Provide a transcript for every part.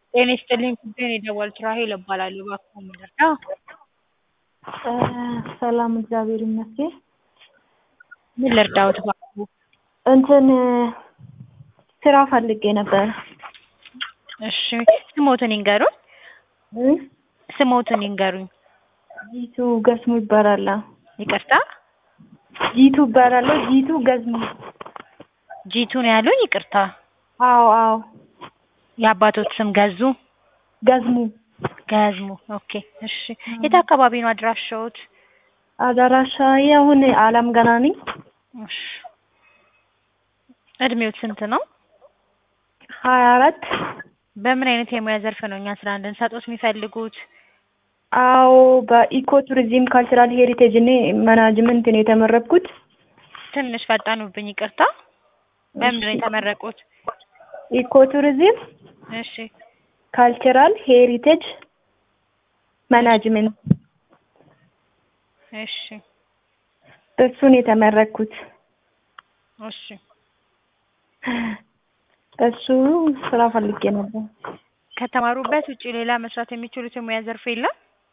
ጤና ይስጥልኝ ጉዳይ ነው የደወልኩት ራሔል እባላለሁ። እባክዎ ምን ልርዳ? ሰላም እግዚአብሔር ይመስገን። ምን ልርዳዎት እባክዎ? እንትን ስራ ፈልጌ ነበር። እሺ ስሞትን ይንገሩኝ። ስሞትን ይንገሩኝ። ጂቱ ገስሙ ይባላል። ይቅርታ? ጂቱ ይባላል። ጂቱ ገዝሙ። ጂቱ ነው ያሉኝ? ይቅርታ። አዎ። የአባቶት ስም ገዙ? ገዝሙ። ገዝሙ። ኦኬ እሺ። የት አካባቢ ነው አድራሻዎት? አድራሻዬ አሁን አለም ገና ነኝ። እሺ። እድሜዎት ስንት ነው? 24 በምን አይነት የሙያ ዘርፍ ነው እኛ ስራ እንድንሰጥዎት የሚፈልጉት? አዎ በኢኮ ቱሪዝም ካልቸራል ሄሪቴጅ እና ማናጅመንት ነው የተመረቅኩት። ትንሽ ፈጣኑብኝ ይቅርታ። በምንድን ነው የተመረቁት? ኢኮ ቱሪዝም እሺ። ካልቸራል ሄሪቴጅ ማናጅመንት። እሺ። እሱን የተመረቅኩት። እሺ። እሱ ስራ ፈልጌ ነበር። ከተማሩበት ውጪ ሌላ መስራት የሚችሉት የሙያ ዘርፍ የለም?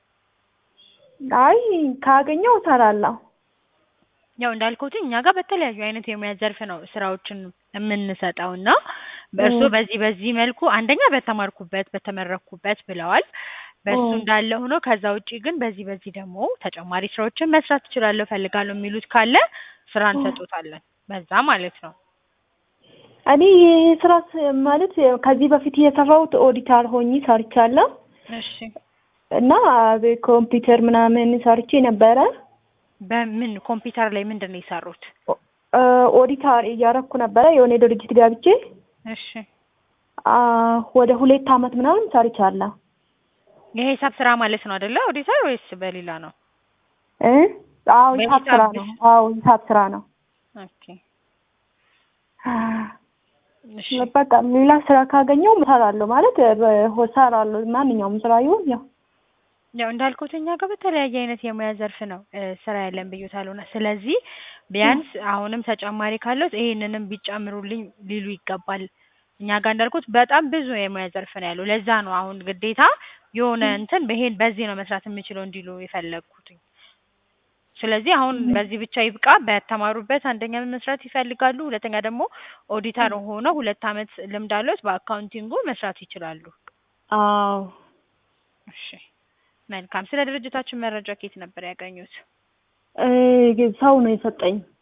አይ ካገኘው እሰራለሁ። ያው እንዳልኩት እኛ ጋር በተለያዩ አይነት የሙያ ዘርፍ ነው ስራዎችን የምንሰጠውና በእርስዎ በዚህ መልኩ አንደኛ በተመረኩበት ብለዋል። በሱ እንዳለ ሆኖ ከዛ ውጪ ግን በዚህ ደግሞ ተጨማሪ ስራዎችን መስራት እችላለሁ ፈልጋለሁ የሚሉት ካለ ስራ እንሰጦታለን። በዛ ማለት ነው። እኔ ስራ ማለት ከዚህ በፊት የሰራሁት ኦዲተር ሆኜ ሰርቻለሁ። እሺ። እና በኮምፒውተር ምናምን ሰርቼ ነበረ። በምን ኮምፒውተር ላይ ምንድን ነው የሰሩት? ኦዲተር እያረኩ ነበረ የሆነ ድርጅት ገብቼ። እሺ። ወደ 2 አመት ምናምን ሰርቻለሁ። የሂሳብ ስራ ማለት ነው አይደለ? ኦዲተር ወይስ በሌላ ነው? አዎ ሂሳብ ስራ ነው። ሂሳብ ስራ ነው። ኦኬ። እሺ። በቃ ሌላ ስራ ካገኘው እሰራለሁ ማለት እሰራለሁ። ማንኛውም ስራ ይሁን ያው እንዳልኩት እኛ ጋር በተለያየ አይነት የሙያ ዘርፍ ነው ስራ ያለን ብዬታለሁና ስለዚህ ቢያንስ አሁንም ተጨማሪ ካለው ይሄንንም ቢጨምሩልኝ ሊሉ ይገባል። እኛ ጋር እንዳልኩት በጣም ብዙ የሙያ ዘርፍ ነው ያለው። ለዛ ነው አሁን ግዴታ የሆነ በዚህ ነው መስራት የምችለው እንዲሉ የፈለኩት። ስለዚህ አሁን በዚህ ብቻ ይብቃ። በተማሩበት አንደኛ መስራት ይፈልጋሉ፣ ሁለተኛ ደግሞ ኦዲተር ሆኖ 2 አመት ልምድ አለዎት በአካውንቲንጉ መስራት ይችላሉ። አዎ። እሺ መልካም። ስለ ድርጅታችን መረጃ ከየት ነበር ያገኙት? ሰው ነው የሰጠኝ።